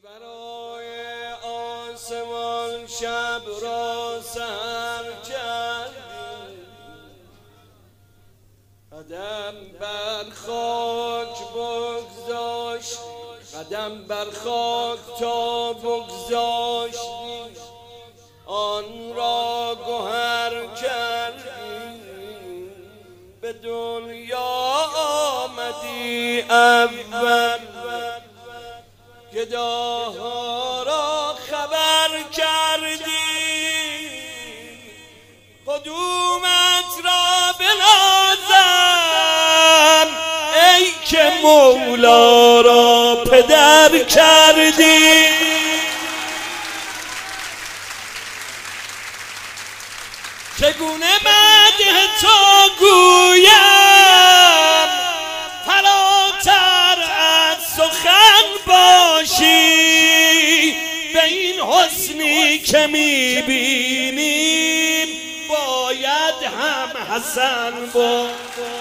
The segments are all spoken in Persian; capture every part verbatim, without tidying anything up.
برای آسمان شب را سحر کردی، قدم بر خاک بگذاشت، قدم بر خاک تا بگذاشتی، آن را گوهر کردی. به دنیا آمدی اول، گداها را خبر کردی، قدومت را بنازم ای که مولا را پدر کردی. چگونه مدح تو گویم فراتر از سخن باشی، به این حسنی که میبینیم باید هم حسن باشی.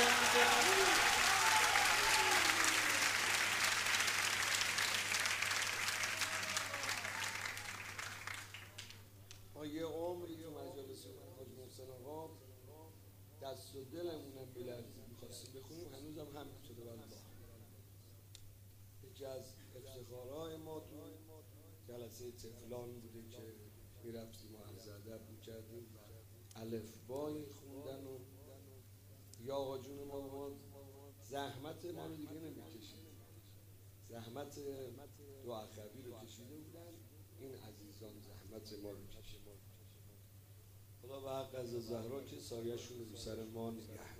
ما یه عمری تو مجالس حاج محسن آقا دست و دلمونم می‌لرزید، می‌خواستیم بخونیم، هنوزم هم شده والله. یکی از افتخارهای ما تو جلسه طفلان بوده که می‌رفتیم و عرض ادب می‌کردیم و الفبایی خوندن و یا آقا جون ما ما زحمت ما رو دیگه نمی‌کشید، زحمت دو اخوی رو کشیده بودن، این عزیزان زحمت ما رو کشید. خدا به حق از زهرا که سایه‌شون رو سر ما نگه.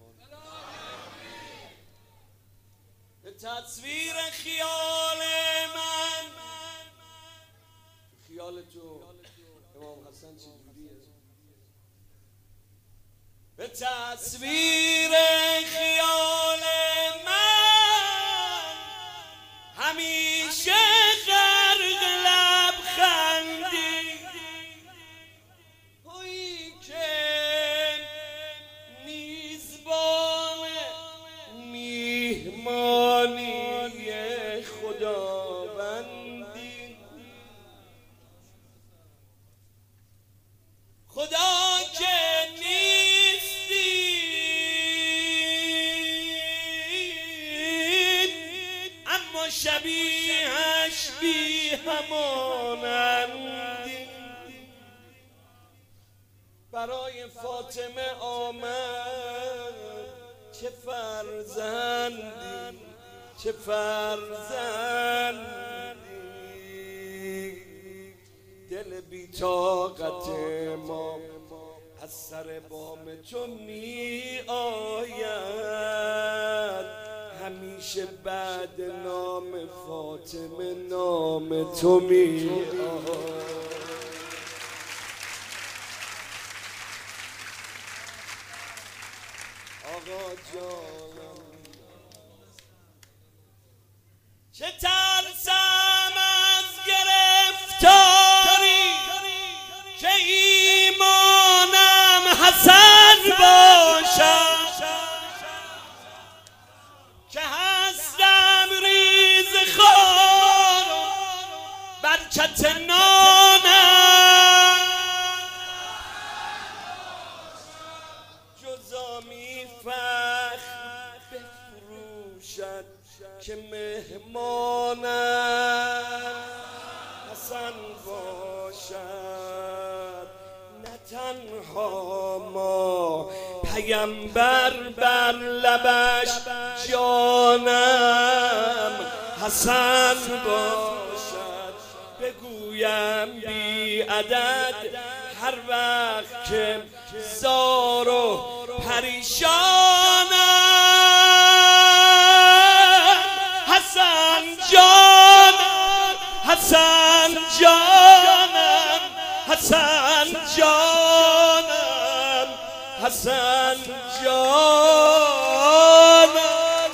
به تصویر خیال من، خیال تو امام حسن چجوریه؟ به تصویر خیال من همیشه غرق لبخندی، تویی که میزبان میهمانی خداوندی. خدا که نیستی اما شبیهش بی همانندی. برای فاطمه آمد چه فرزندی، چه فرزندی. دل بی طاقت ما از سر بام تو می آید، همیشه بعد نام فاطمه نام تو می آید. آقا جانم چه ترسم از گرفتاری که ایمانم حسن باشد، که هستم ریز خار برکت نانم، جزامی فخر بفروشد که مهمانم حسن باشد. نه تنها ما پیمبر بر لبش جانم حسن باشد. بگویم بی عدد هر وقت که زار و پریشانم حسن جانم، حسن جانم، حسن جانم، حسن جانم.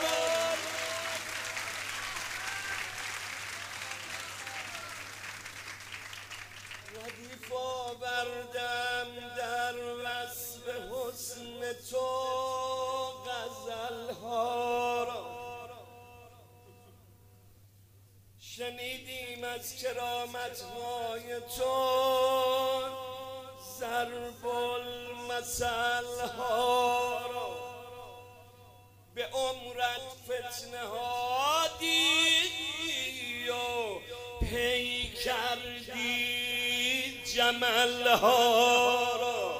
ردیف آوردم در وصف حسن تو غزلها را، شنیدیم از کرامت‌های تو ضرب المثل ها را، به عمرت فتنه ها دیدی و پی کردی جمل ها را.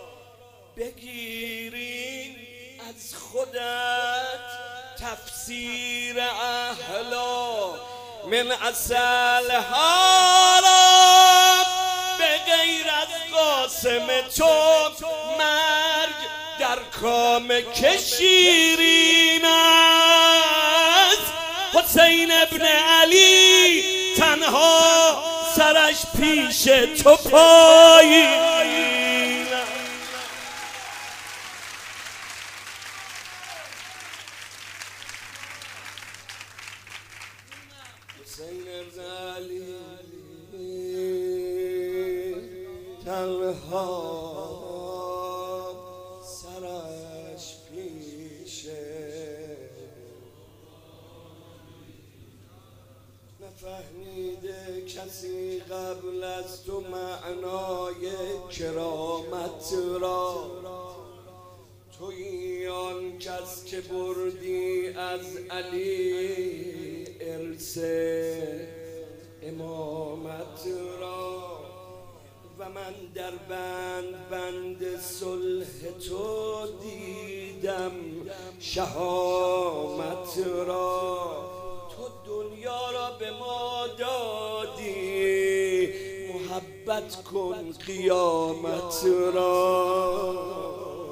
بگیریم از خودت تفسیر اهلا من اصل ها را، به غیر از قاسم تو مرگ در کام که شیرین است. حسین ابن علی تنها سرش پیش تو پایین. حسین ابن علی تنها سرش پیشه، نفهمیده کسی قبل از تو معنای کرامت را. تویی آن کس که بردی از علی ارث امامت را، و من در بند بند صلح تو دیدم شهامت را. تو دنیا را به ما دادی، محبت کن قیامت را.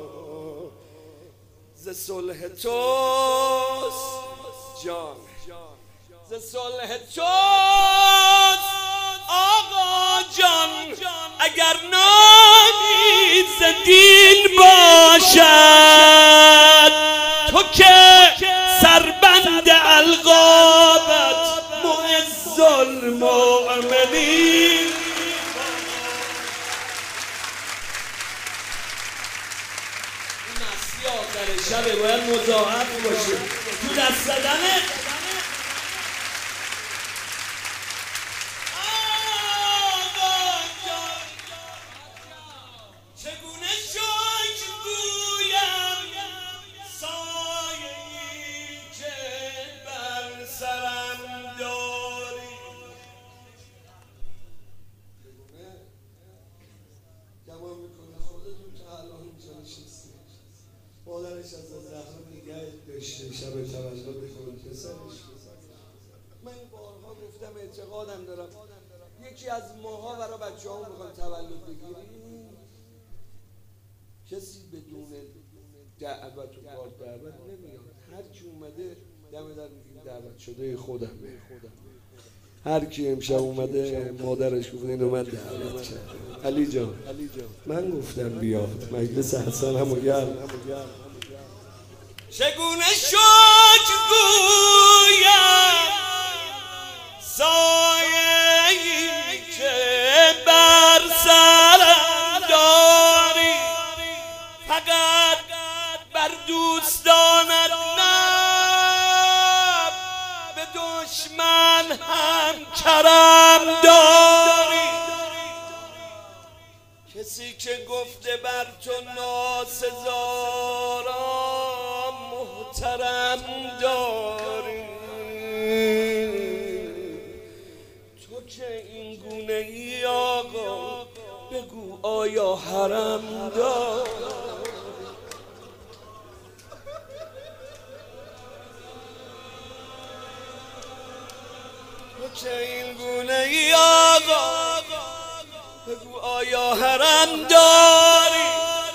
ز صلح توست جان، ز صلح توست آقا جان. اگر نامی ز دین باشد، تو که سربند القابت معز المؤمنین. این مسیح آخر شب باید مضاعف باشه تو دست زدنه. مادرش از زهرا نگهت داشته شب تولد کنه پسرش. من بارها گفتم اعتقادم دارم یکی از ماها برای بچه ها میخوان تولد بگیریم، کسی بدون دعوت و بار دعوت نمیاد. هر کی اومده دم در میگیم دعوت شده خودمه. هر کی امشب اومده مادرش گفت اینو من دعوت کردم. علی جان من گفتم بیاد مجلس حسن همو گرم. چگونه شکر گویم سایه‌ای که بر سرم داری، فقط بر دوستانت نه به دشمن هم کرم داری. کسی که گفته بر تو ناسزارم محترم داری، تو که این گونه ای آقا بگو آیا حرم داری؟ تو که این گونه ای آقا بگو آیا حرم داری؟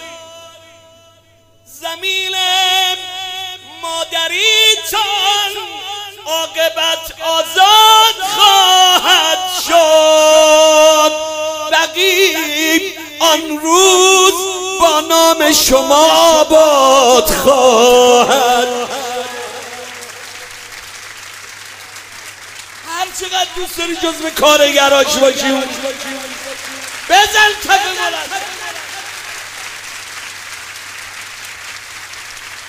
زمین مادریتان عاقبت آزاد خواهد شد، بقیه آن روز با نام شما آباد خواهد. هر چقدر دوست داری جزو کارگراش باشی بزن تف بلند.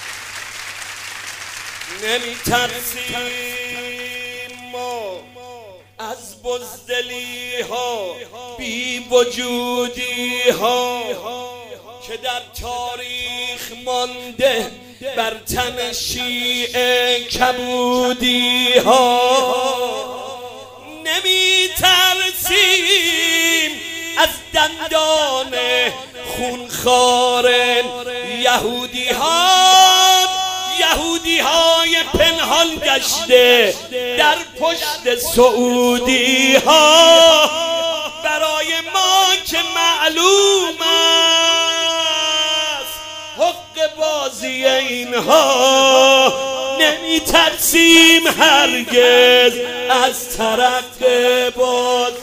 نمی ترسیم ما از بزدلی ها بی وجودی ها که در تاریخ مانده بر تن شیعه کبودی ها. نمی ترسیم از دندان خونخوار یهودی ها، یهودی های پنهان گشته در پشت سعودی ها. برای ما که معلوم است حق بازی اینها، نمی ترسیم هرگز از ترق باز